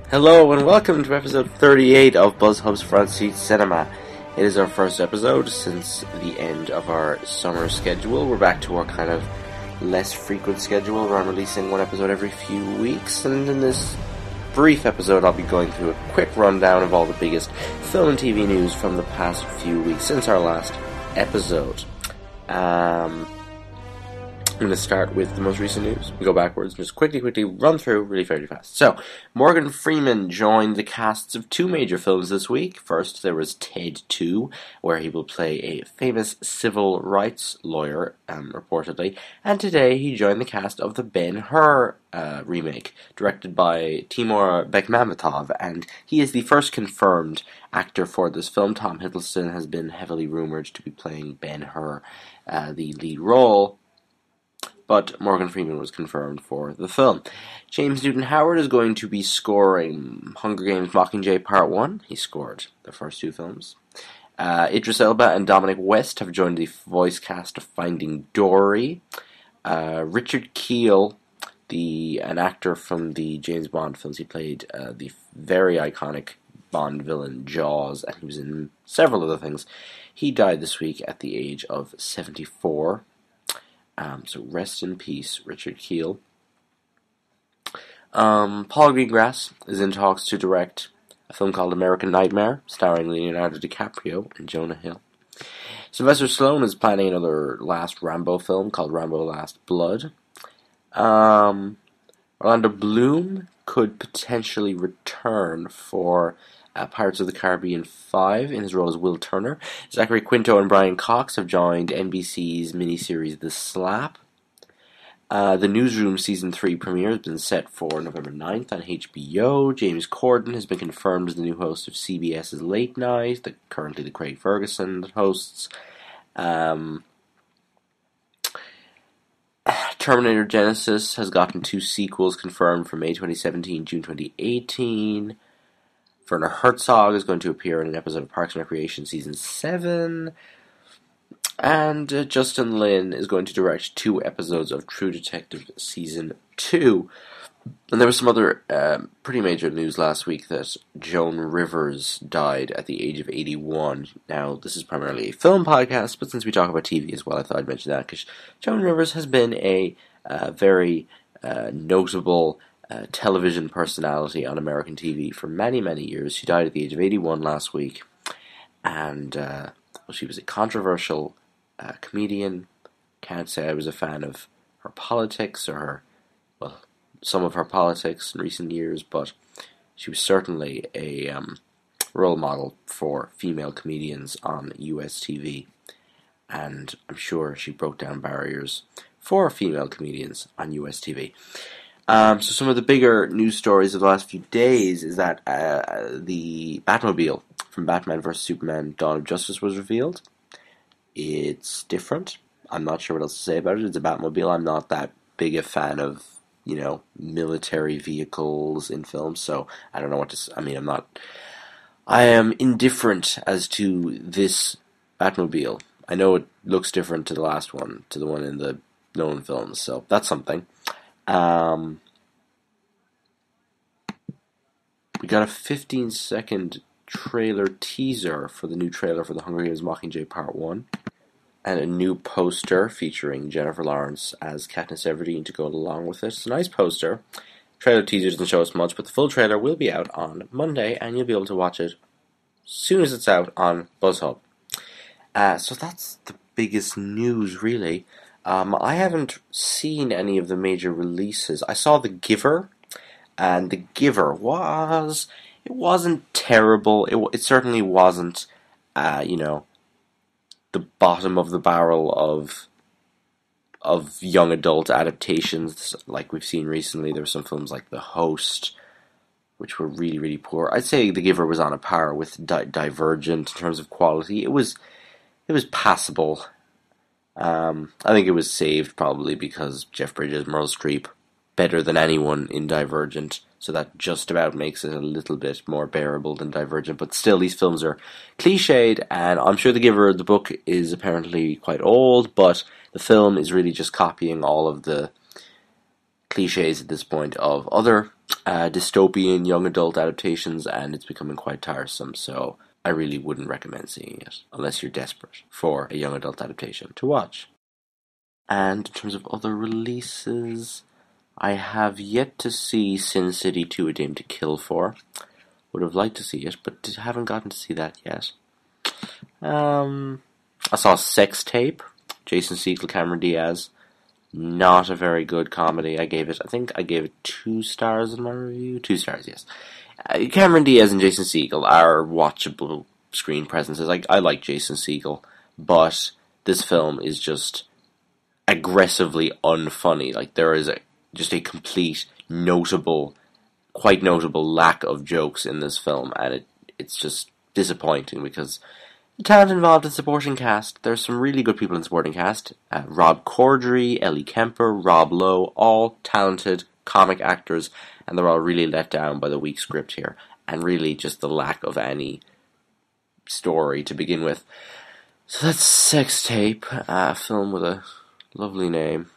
Hello and welcome to episode 38 of BuzzHub's Front Seat Cinema. It is our first episode since the end of our summer schedule. We're back to our kind of less frequent schedule where I'm releasing one episode every few weeks, and in this brief episode I'll be going through a quick rundown of all the biggest film and TV news from the past few weeks since our last episode. I'm going to start with the most recent news. We go backwards and just quickly run through really very fast. So, Morgan Freeman joined the casts of two major films this week. First, there was Ted 2, where he will play a famous civil rights lawyer, reportedly. And today, he joined the cast of the Ben-Hur remake, directed by Timur Bekmambetov, and he is the first confirmed actor for this film. Tom Hiddleston has been heavily rumored to be playing Ben-Hur, the lead role, but Morgan Freeman was confirmed for the film. James Newton Howard is going to be scoring Hunger Games Mockingjay Part 1. He scored the first two films. Idris Elba and Dominic West have joined the voice cast of Finding Dory. Richard Kiel, an actor from the James Bond films, he played the very iconic Bond villain Jaws, and he was in several other things. He died this week at the age of 74. So rest in peace, Richard Kiel. Paul Greengrass is in talks to direct a film called American Nightmare, starring Leonardo DiCaprio and Jonah Hill. Sylvester Stallone is planning another last Rambo film called Rambo Last Blood. Orlando Bloom could potentially return for Pirates of the Caribbean 5 in his role as Will Turner. Zachary Quinto and Brian Cox have joined NBC's miniseries The Slap. The Newsroom Season 3 premiere has been set for November 9th on HBO. James Corden has been confirmed as the new host of CBS's Late Night, currently the Craig Ferguson that hosts. Terminator Genesis has gotten 2 sequels confirmed for May 2017, June 2018. Werner Herzog is going to appear in an episode of Parks and Recreation Season 7. And Justin Lin is going to direct 2 episodes of True Detective Season 2. And there was some other pretty major news last week that Joan Rivers died at the age of 81. Now, this is primarily a film podcast, but since we talk about TV as well, I thought I'd mention that, because Joan Rivers has been a very notable television personality on American TV for many, many years. She died at the age of 81 last week, and she was a controversial comedian. Can't say I was a fan of her politics or some of her politics in recent years, but she was certainly a role model for female comedians on US TV, and I'm sure she broke down barriers for female comedians on US TV. So some of the bigger news stories of the last few days is that the Batmobile from Batman vs. Superman Dawn of Justice was revealed. It's different. I'm not sure what else to say about it. It's a Batmobile. I'm not that big a fan of, military vehicles in films, so I don't know what to say. I am indifferent as to this Batmobile. I know it looks different to the last one, to the one in the Nolan films, so that's something. We got a 15-second trailer teaser for the new trailer for the Hunger Games Mockingjay Part 1, and a new poster featuring Jennifer Lawrence as Katniss Everdeen to go along with it. It's a nice poster. Trailer teaser doesn't show us much, but the full trailer will be out on Monday, and you'll be able to watch it as soon as it's out on BuzzHub. So that's the biggest news, really. I haven't seen any of the major releases. I saw The Giver, and The Giver wasn't terrible. It certainly wasn't, the bottom of the barrel of young adult adaptations like we've seen recently. There were some films like The Host, which were really, really poor. I'd say The Giver was on a par with Divergent in terms of quality. It was passable. I think it was saved probably because Jeff Bridges, Meryl Streep, better than anyone in Divergent, so that just about makes it a little bit more bearable than Divergent. But still, these films are cliched, and I'm sure The Giver, the book, is apparently quite old, but the film is really just copying all of the cliches at this point of other dystopian young adult adaptations, and it's becoming quite tiresome, so I really wouldn't recommend seeing it unless you're desperate for a young adult adaptation to watch. And in terms of other releases, I have yet to see Sin City 2: A Dame to Kill For. Would have liked to see it, but haven't gotten to see that yet. I saw Sex Tape, Jason Segel, Cameron Diaz. Not a very good comedy. I think I gave it 2 stars in my review. 2 stars, yes. Cameron Diaz and Jason Segel are watchable screen presences. I like Jason Segel, but this film is just aggressively unfunny. Like, there is just a complete, quite notable lack of jokes in this film, and it's just disappointing because the talent involved in supporting cast, there's some really good people in supporting cast. Rob Corddry, Ellie Kemper, Rob Lowe, all talented comic actors, and they're all really let down by the weak script here, and really just the lack of any story to begin with. So that's Sex Tape, a film with a lovely name.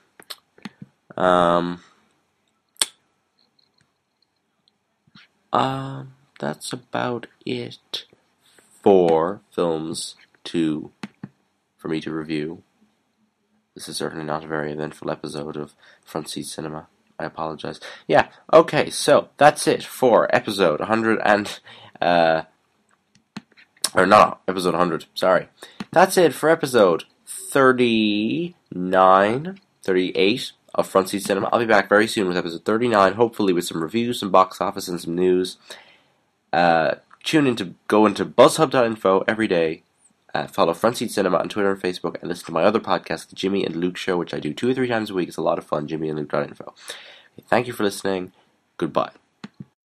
That's about it for films for me to review. This is certainly not a very eventful episode of Front Seat Cinema. I apologize. Yeah, okay, so that's it for episode 100 episode 100, sorry. That's it for episode 38 of Front Seat Cinema. I'll be back very soon with episode 39, hopefully with some reviews, some box office, and some news. Go into buzzhub.info every day. Follow Front Seat Cinema on Twitter and Facebook, and listen to my other podcast, The Jimmy and Luke Show, which I do 2 or 3 times a week. It's a lot of fun, jimmyandluke.info. Okay, thank you for listening. Goodbye.